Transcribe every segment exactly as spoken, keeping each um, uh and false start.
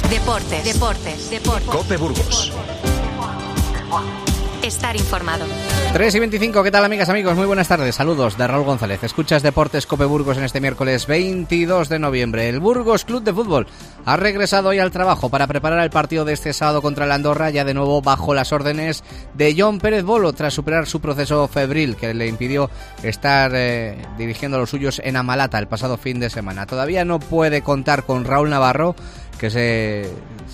Deportes, deportes, deportes. COPE Burgos. Estar informado. tres y veinticinco, ¿qué tal amigas, amigos? Muy buenas tardes, saludos de Raúl González. Escuchas Deportes COPE Burgos en este miércoles veintidós de noviembre. El Burgos Club de Fútbol ha regresado hoy al trabajo para preparar el partido de este sábado contra el Andorra, ya de nuevo bajo las órdenes de Jon Pérez Bolo, tras superar su proceso febril que le impidió estar eh, dirigiendo a los suyos en Amalata el pasado fin de semana. Todavía no puede contar con Raúl Navarro, que se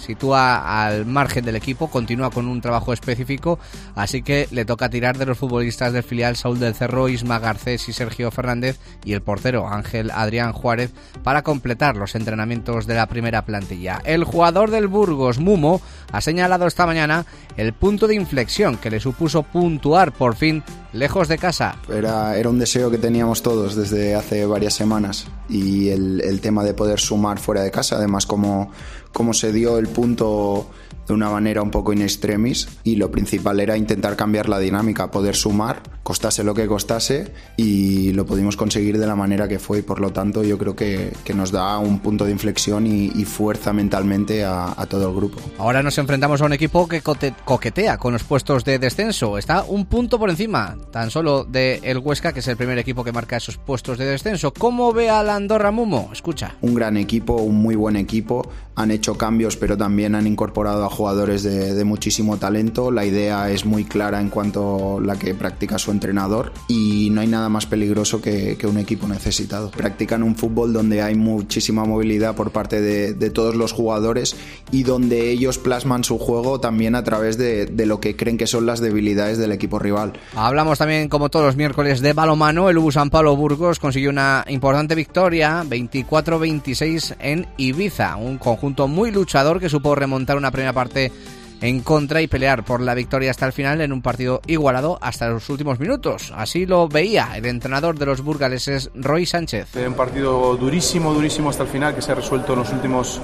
sitúa al margen del equipo, continúa con un trabajo específico, así que le toca tirar de los futbolistas del filial Saúl del Cerro, Isma Garcés y Sergio Fernández, y el portero Ángel Adrián Juárez, para completar los entrenamientos de la primera plantilla. El jugador del Burgos, Mumo, ha señalado esta mañana el punto de inflexión que le supuso puntuar por fin lejos de casa. Era, era un deseo que teníamos todos desde hace varias semanas, y el, el tema de poder sumar fuera de casa, además como, como se dio el punto de una manera un poco in extremis, y lo principal era intentar cambiar la dinámica, poder sumar, costase lo que costase, y lo pudimos conseguir de la manera que fue, y por lo tanto yo creo que, que nos da un punto de inflexión y, y fuerza mentalmente a, a todo el grupo. Ahora nos enfrentamos a un equipo que cote- coquetea con los puestos de descenso, está un punto por encima tan solo de el Huesca, que es el primer equipo que marca esos puestos de descenso. ¿Cómo ve al Andorra, Mumo? Escucha. Un gran equipo, un muy buen equipo, han hecho cambios pero también han incorporado a jugadores de, de muchísimo talento. La idea es muy clara en cuanto a la que practica su entrenador, y no hay nada más peligroso que, que un equipo necesitado. Practican un fútbol donde hay muchísima movilidad por parte de, de todos los jugadores, y donde ellos plasman su juego también a través de, de lo que creen que son las debilidades del equipo rival. Hablamos también, como todos los miércoles, de balonmano. El U B U San Pablo Burgos consiguió una importante victoria, veinticuatro veintiséis en Ibiza, un conjunto muy luchador que supo remontar una primera parte en contra y pelear por la victoria hasta el final en un partido igualado hasta los últimos minutos. Así lo veía el entrenador de los burgaleses, Roy Sánchez. Un partido durísimo, durísimo hasta el final, que se ha resuelto en los últimos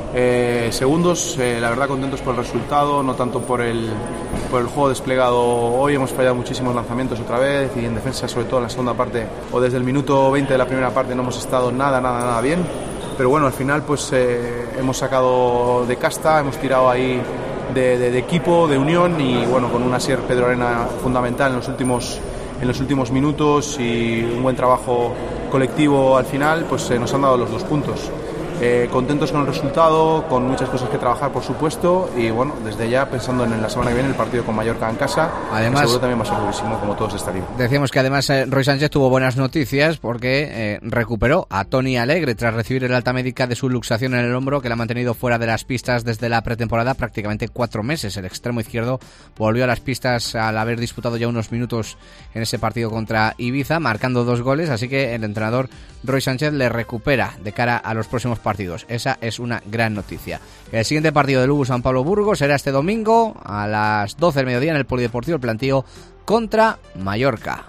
eh, segundos. Eh, la verdad, contentos por el resultado, no tanto por el, por el juego desplegado hoy. Hemos fallado muchísimos lanzamientos otra vez, y en defensa, sobre todo en la segunda parte o desde el minuto veinte de la primera parte, no hemos estado nada, nada, nada bien. Pero bueno, al final pues eh, hemos sacado de casta, hemos tirado ahí De, de, de equipo, de unión, y bueno, con una Asier Pedro Arena fundamental en los últimos en los últimos minutos y un buen trabajo colectivo al final, pues eh, nos han dado los dos puntos. Eh, contentos con el resultado, con muchas cosas que trabajar, por supuesto, y bueno, desde ya pensando en la semana que viene el partido con Mallorca en casa, además, que seguro también va a ser durísimo, como todos estarían. Decíamos que además eh, Roy Sánchez tuvo buenas noticias porque eh, recuperó a Tony Alegre tras recibir el alta médica de su luxación en el hombro, que la ha mantenido fuera de las pistas desde la pretemporada prácticamente cuatro meses. El extremo izquierdo volvió a las pistas al haber disputado ya unos minutos en ese partido contra Ibiza, marcando dos goles, así que el entrenador Roy Sánchez le recupera de cara a los próximos partidos. Esa es una gran noticia. El siguiente partido del U B U San Pablo Burgos será este domingo a las doce del mediodía en el Polideportivo El Plantío contra Mallorca.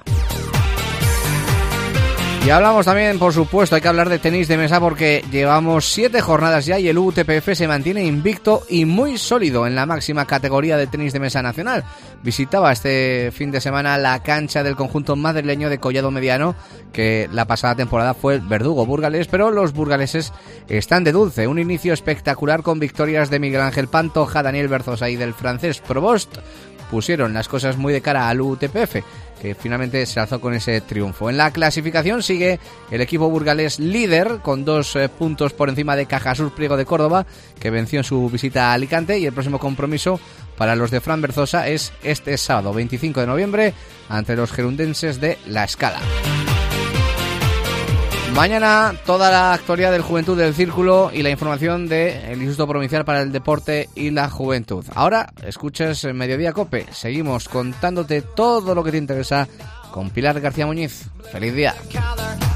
Y hablamos también, por supuesto, hay que hablar de tenis de mesa porque llevamos siete jornadas ya y el U T P F se mantiene invicto y muy sólido en la máxima categoría de tenis de mesa nacional. Visitaba este fin de semana la cancha del conjunto madrileño de Collado Mediano, que la pasada temporada fue el verdugo burgalés, pero los burgaleses están de dulce. Un inicio espectacular con victorias de Miguel Ángel Pantoja, Daniel Berzosa y del francés Provost. Pusieron las cosas muy de cara al U T P F, que finalmente se alzó con ese triunfo. En la clasificación sigue el equipo burgalés líder, con dos eh, puntos por encima de Cajasur Priego de Córdoba, que venció en su visita a Alicante, y el próximo compromiso para los de Fran Berzosa es este sábado veinticinco de noviembre ante los gerundenses de La Escala. Mañana toda la actualidad del Juventud del Círculo y la información del Instituto Provincial para el Deporte y la Juventud. Ahora escuchas Mediodía Cope. Seguimos contándote todo lo que te interesa con Pilar García Muñiz. ¡Feliz día!